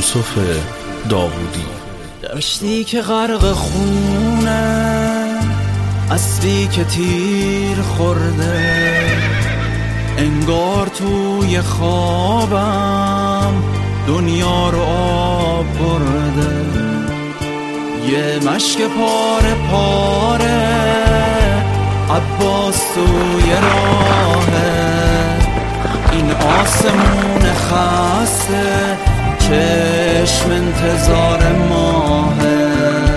یوسف داوودی. دشتی که غرق خونه، اسبی که تیر خورده، انگار توی خوابم دنیا رو آب برده. یه مشک پاره پاره عباس توی راهه، این آسمون خسته چشم انتظار ماهه.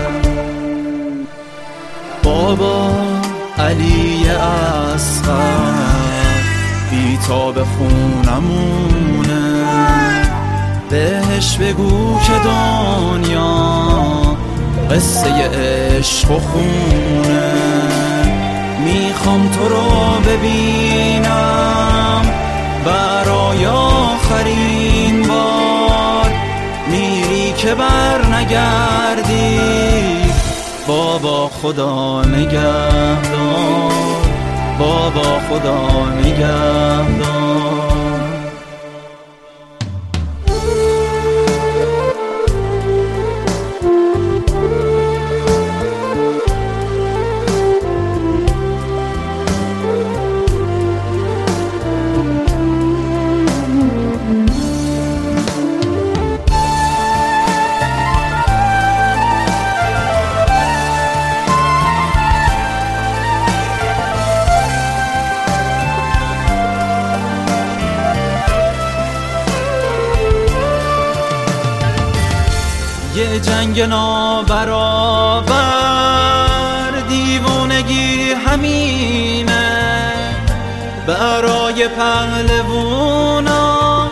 بابا علی اصغر بیتاب خونمونه، بهش بگو که دنیا قصه عشق و خونه. میخوام تو رو ببینم برای آخرین بار، میری که بر نگردی بابا خدا نگهدار، بابا خدا نگهدار. یه جنگ نابرابر دیوونگی همینه، برای پهلوونا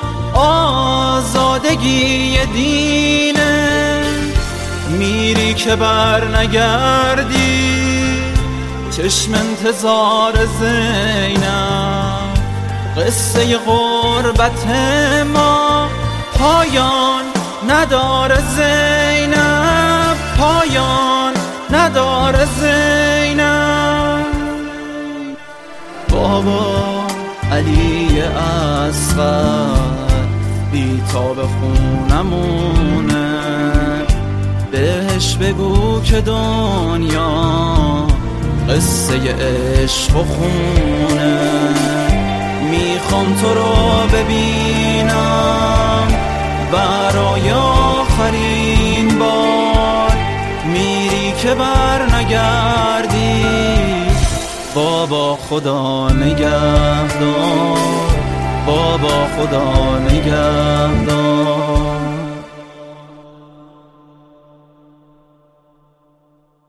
آزادگی دینه. میری که بر نگردی چشم انتظار زینب، قصه غربت ما پایان نداره زینب، پایان نداره زینب. بابا علی اصغر بیتاب خونمونه، بهش بگو که دنیا قصه عشق و خونه. میخوام تو رو ببینم برای آخرین بار، میری که بر نگردی بابا خدا نگهدار، بابا خدا نگهدار.